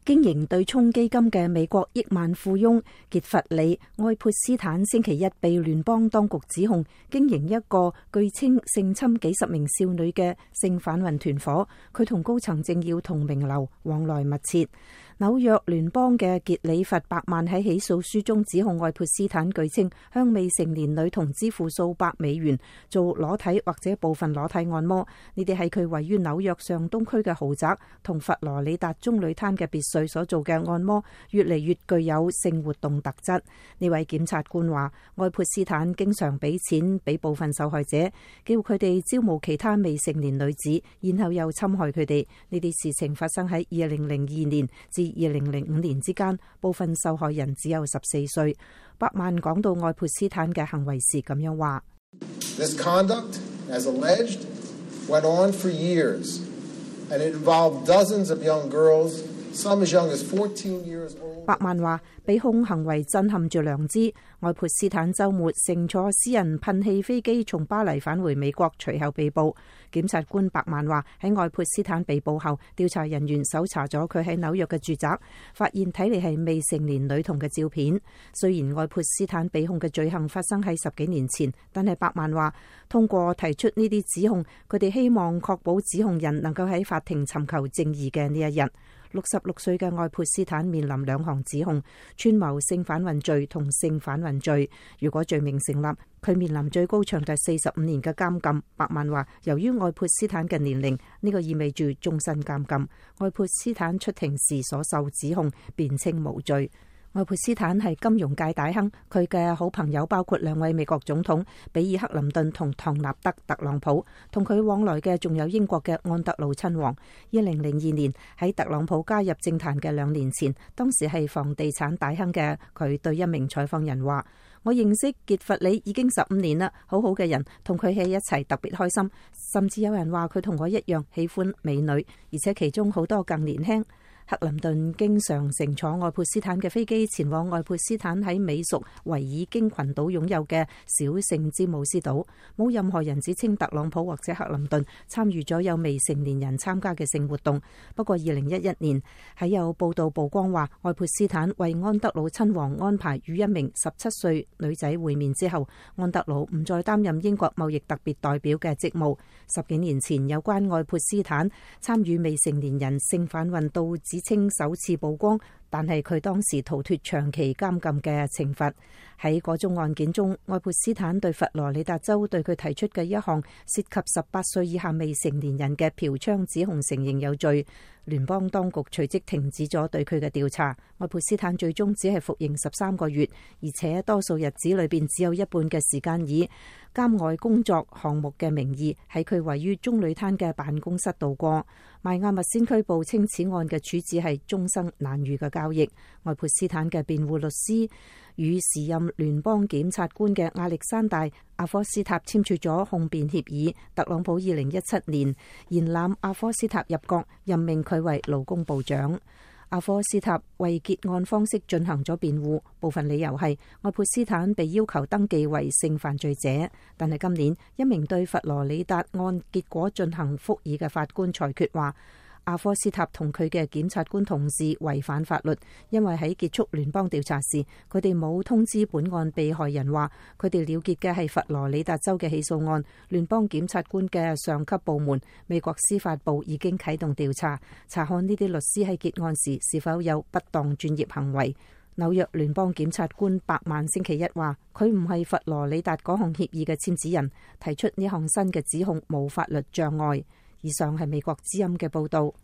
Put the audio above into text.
經營對沖基金嘅美國億萬富翁傑弗里·愛潑斯坦星期一被聯邦當局指控經營一個據稱性侵幾十名少女嘅性販運團夥，佢同高層政要同名流往來密切。紐約聯邦嘅傑里弗·伯曼喺起訴書中指控愛潑斯坦據稱向未成年女童支付數百美元做裸體或者部分裸體按摩，呢啲係佢位於紐約上東區嘅豪宅同佛羅里達棕櫚灘嘅別墅所做嘅按摩越嚟越具有性活動特質。呢位檢察官話，愛潑斯坦經常俾錢俾部分受害者，叫佢哋招募其他未成年女子，然後又侵害佢哋。呢啲事情發生喺2002年至2005年之間，部分受害人只有14歲。伯曼講到愛潑斯坦嘅行為時咁樣話 ：This conduct, as alleged, went on for years, and it involved dozens of young girls, some as young as 14 years old. 伯曼話，被控行為震撼住良知。愛潑斯坦週末乘坐私人噴氣飛機從巴黎返回美國，隨後被捕。檢察官伯曼話，喺愛潑斯坦被捕後，調查人員搜查咗佢喺紐約嘅住宅，發現睇嚟係未成年女童嘅照片。雖然愛潑斯坦被控嘅罪行發生喺10幾年前，但係伯曼話，通過提出呢啲指控，佢哋希望確保指控人能夠喺法庭尋求正義嘅呢一日。66歲嘅愛潑斯坦面臨2項指控：串謀性販運罪同性販運罪。如果罪名成立，佢面臨最高長達45年嘅監禁。伯曼話，由於愛潑斯坦嘅年齡，呢個意味住終身監禁。愛潑斯坦出庭時所受指控，辯稱無罪。愛潑斯坦係金融界大亨，佢嘅好朋友包括2位美國總統比爾克林頓同唐納德特朗普，同佢往來嘅仲有英國嘅安德魯親王。2002年喺特朗普加入政壇嘅2年前，當時係房地產大亨嘅佢對一名採訪人話：我認識傑弗里已經15年啦，好好嘅人，同佢喺一齊特別開心，甚至有人話佢同我一樣喜歡美女，而且其中好多更年輕。克林頓經常乘坐愛潑斯坦嘅飛機前往愛潑斯坦喺美屬維爾京群島擁有嘅小聖詹姆斯島。冇任何人指稱特朗普或者克林頓參與咗有未成年人參加嘅性活動。不過2011年喺有報道曝光話，愛潑斯坦為安德魯親王安排與一名17歲女仔會面之後，安德魯唔再擔任英國貿易特別代表嘅職務。10幾年前有關愛潑斯坦參與未成年人性販運導致指稱首次曝光，但係佢當時逃脫長期監禁嘅懲罰。喺嗰宗案件中，愛潑斯坦對佛羅里達州對佢提出嘅一項涉及18歲以下未成年人嘅嫖娼指控承認有罪。聯邦當局隨即停止咗對佢嘅調查。愛潑斯坦最終只係服刑13個月，而且多數日子裏邊只有一半嘅時間以監外工作項目嘅名義喺佢位於棕櫚灘嘅辦公室度過。邁阿密先驅報稱此案嘅處置係終生難預嘅交易。愛潑斯坦嘅辯護律師與時任聯邦檢察官嘅亞歷山大·阿科斯塔簽署咗控辯協議。特朗普2017年延攬阿科斯塔入閣，任命佢為勞工部長。阿科斯塔為結案方式進行咗辯護，部分理由係愛潑斯坦被要求登記為性犯罪者，但係今年一名對佛羅里達案結果進行復議嘅法官裁決話，阿科斯塔同佢嘅檢察官同事違反法律，因為喺結束聯邦調查時，佢哋冇通知本案被害人話佢哋了結嘅係佛羅里達州嘅起訴案。聯邦檢察官嘅上級部門美國司法部已經啟動調查，查看呢啲律師喺結案時是否有不當專業行為。紐約聯邦檢察官伯曼星期一話，佢唔係佛羅里達嗰項協議嘅簽字人，提出呢項新嘅指控冇法律障礙。以上係美國之音嘅報道。